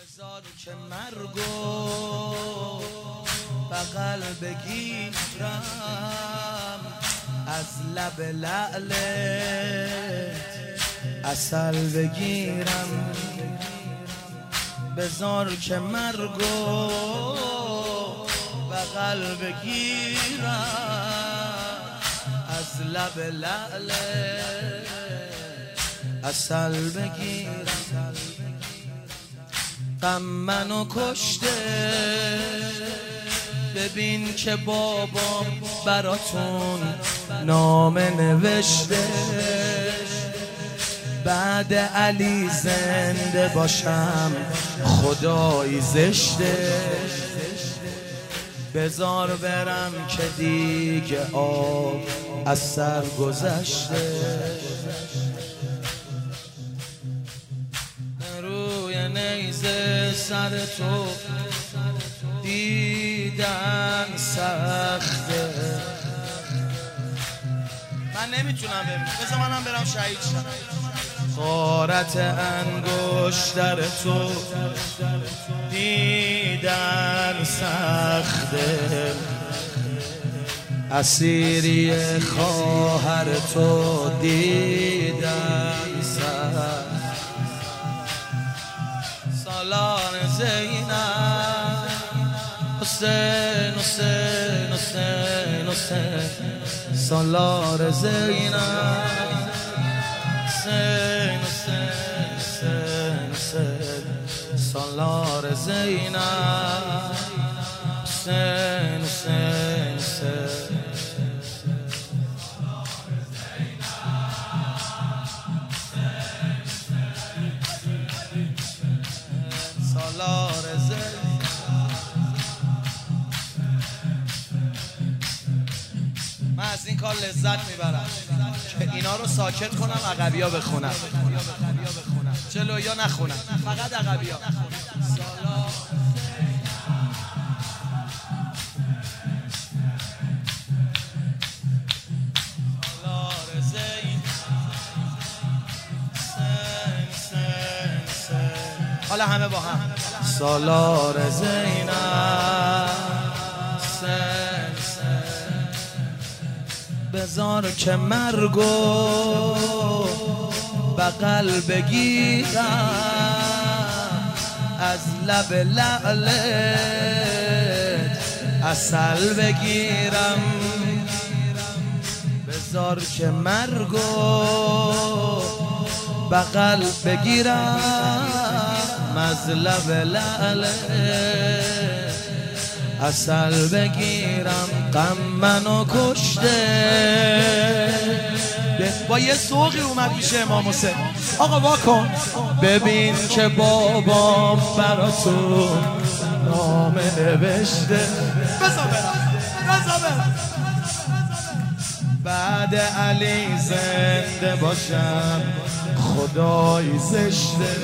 بذار که مرگو بغل بگیرم، از لب لعلت عسل بگیرم. بذار که مرگو بغل بگیرم، از لب لعلت عسل بگیرم. غم منو کشته، ببین که بابام براتون نامه نوشته. بعد علی زنده باشم خدایی زشته. بذار برم که دیگه آب از سر گذشته. روی نیزه سر تو دیدن سخته. من نمیتونم ببینم، بذار منم برم شهید شم. غارت انگشتر تو دیدن سخته. اسیری خواهر تو دیدن سخته. سالار زینب، حسین حسین حسین حسین. سالار زینب، حسین حسین حسین حسین. سالار زینب، حسین حسین حسین. سالار زینب. من از این کار لذت میبرم که اینا رو ساکت کنم، عقبیا بخونم، جلویا نخونم، فقط عقبیا. سالار زینب، حالا همه با هم. سالار زینب، بذار که مرگو بغل بگیرم، از لب لعلت عسل بگیرم. بذار که مرگو بغل بگیرم، از لب لعلت عسل بگیرم. غم منو کشته. با یه سوقی اومد میشه امام حسین. آقا واکن. ببین که بابام براتون نامه نوشته. بذار برم. بعد علی زنده باشم خدایی زشته.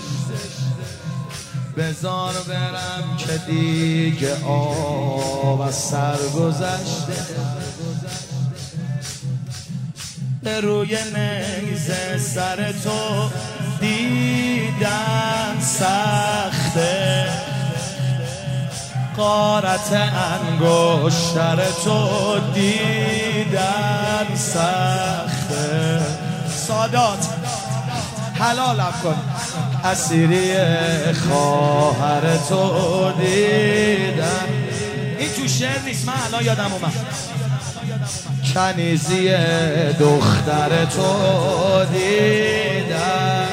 بذار برم که دیگه آب از سر گذشته. به روی نیزه سر تو دیدن سخته. غارت انگشتر تو دیدن سخته. سادات حلالم کن. اسیری خواهر تو دیدن. این تو شعر نیست، من الان یادم اومد. کنیزی دختر تو دیدن.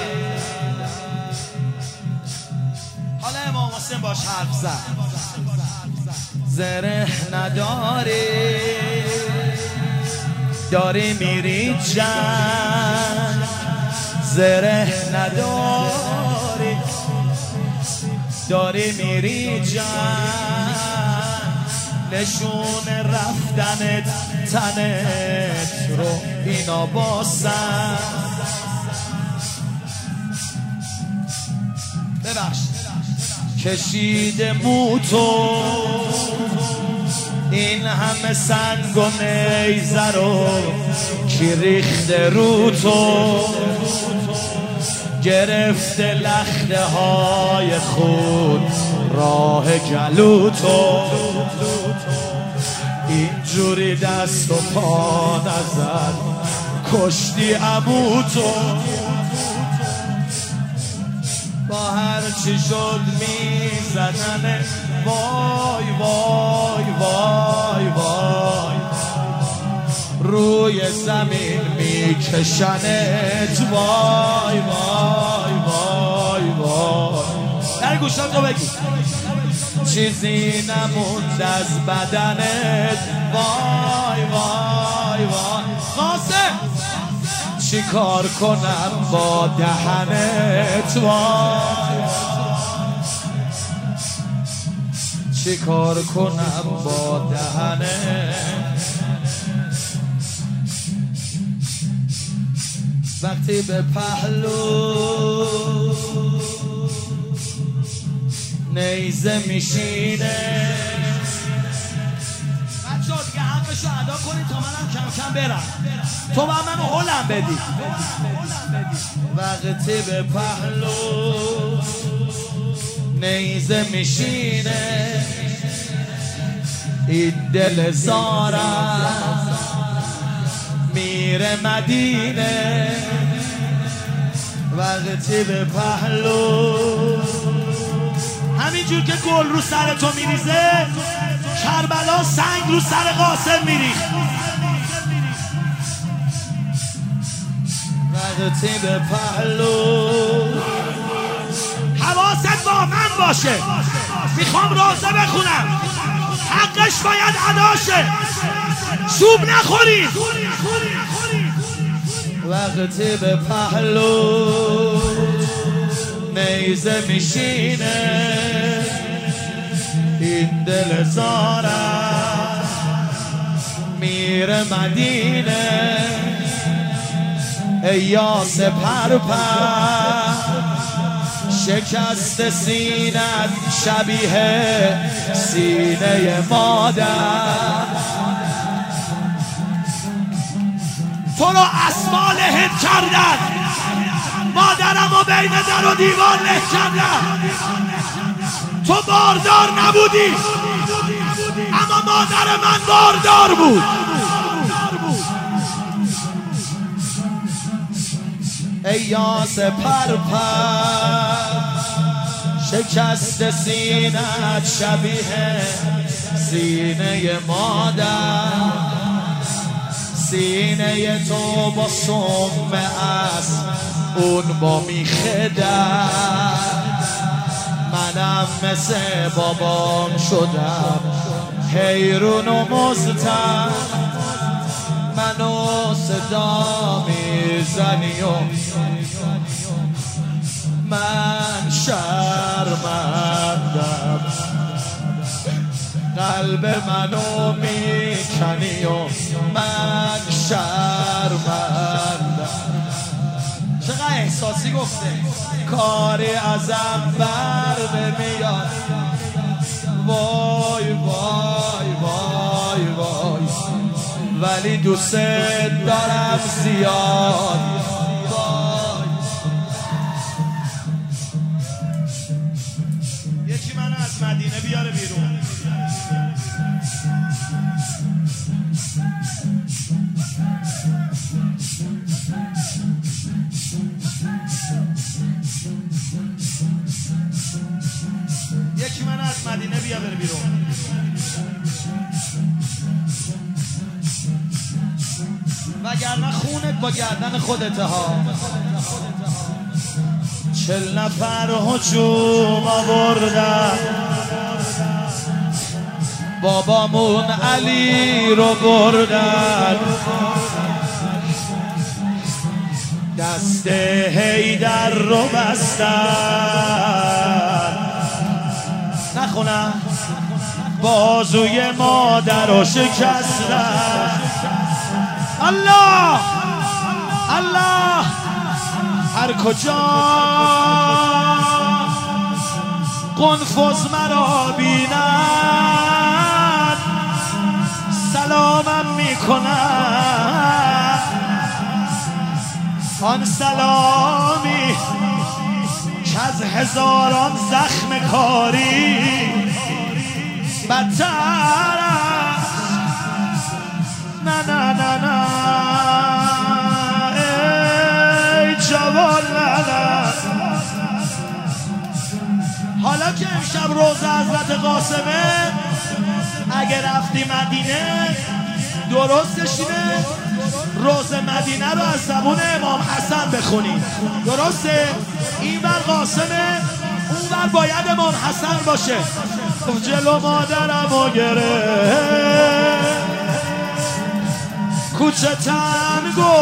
حالا امام حسین باش حرف زد. زره نداری، داری میری جنگ. زره نداری، داری میری جنگ. نشون رفتنت تنت رو اینا باسن. ببخش کشیده موتو، این همه سنگ و نیزه رو کی ریخته رو تو. گرفته لخته های خود راه گلوتو، اینجوری دست و پا نزد کشتی عموتو. با هر چی شد میزدنه وای وای وای وای، روی زمین میکشنت وای وای وای وای. در گوشتو بگی چیزی نموند از بدنت وای وای وای. قاسم چی کار کنم با دهنت وای، چی کار کنم با دهنت. وقتی به پهلو نیزه میشینه، بچه‌ها دیگه حقشو ادا کنید تا منم کم کم برم، تو با منو هلم بدی. وقتی به پهلو نیزه میشینه، این دل زارم میره مدینه. وقتی به پهلو همینجور که گل رو سر تو میریزه، کربلا سنگ رو سر قاسم میریخت. وقتی به پهلو حواست با من باشه، میخوام روزه بخونم، حقش باید ادا شه، چوب نخورید. وقتی به پهلو نیزه میشینه، این دل زارم میره مدینه. ای یاس پرپر شکست سینت شبیه سینه مادر، تو رو اسمال هند کردن، مادرم رو بین در و دیوار له کردن. تو باردار نبودی اما مادر من باردار بود. ای یاس پرپر شکست سینت شبیه سینه مادر، سینه تو با سم اسب اون با میخه در. منم مثل بابام شدم حیرون و مضطرب، منو صدا میزنی و من شرمندم، قلب منو میکنی و من شرمندم. چقدر احساسی گفته، کاری ازم بر نمیاد وای وای وای وای، ولی دوست دارم زیاد وای. یکی منو از مدینه بیاره بیرون. یکی منو از مدینه بیاره بیرون. وگرنه خونت با گردن خودت ها. 40 نفر هجوم آوردن، بابامون علی رو بردن، دست حیدر رو بستن. نخونم بازوی مادر رو شکستن. الله الله، هر کجا قنفذ مرا بینن سلامم میکنن. آن سلامی از هزاران زخم کاری بدتر است. نه نه نه نه ای جوان نه. حالا که امشب روزه حضرت قاسمه، اگه رفتی مدینه درستش اینه روزه مدینه رو از زبون امام حسن بخونی. درسته؟ این بر قاسمه، اون بر باید امام حسن باشه. جلو مادرم و گره کوچه تنگو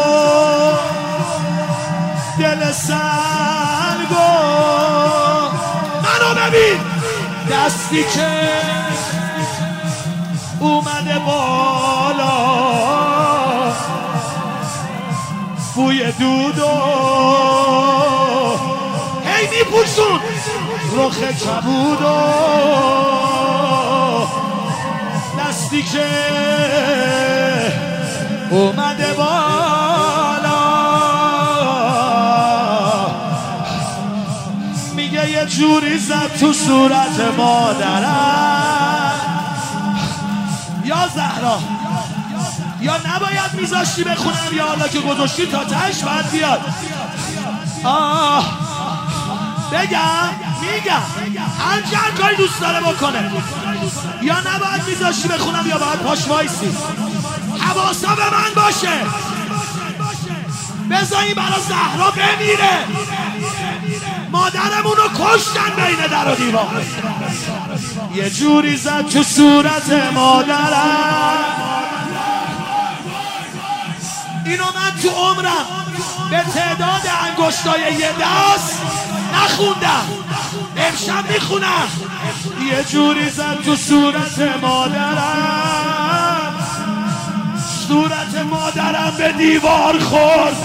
دل سنگو منو ببین، دستی که اومده بالا بوی دودو هی میپوشون رخ کبودو، دستی که اومده بالا میگه یه جوری زد تو صورت مادرم. یا زهرا، یا نباید میذاشتی بخونم، یا حالا که گذاشتی تا تهش باید بیاد. میگم هر کاری دوست داره بکنه. یا نباید میذاشتی بخونم یا باید پاش وایسی. حواسا به من باشه، بذاری برا زهرا بمیره. مادرمونو کشتن بین در و دیوار. یه جوری زد تو صورت مادرم. اینو من تو عمرم به تعداد انگشتای یه دست نخوندم، امشب میخونم. یه جوری زد تو صورت مادرم، صورت مادرم به دیوار خورد.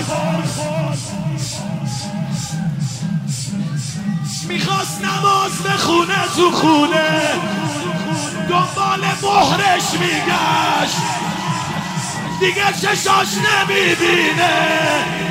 میخواست نماز بخونه تو خونه، دنبال مهرش میگشت، دیگه چشاش نمیبینه.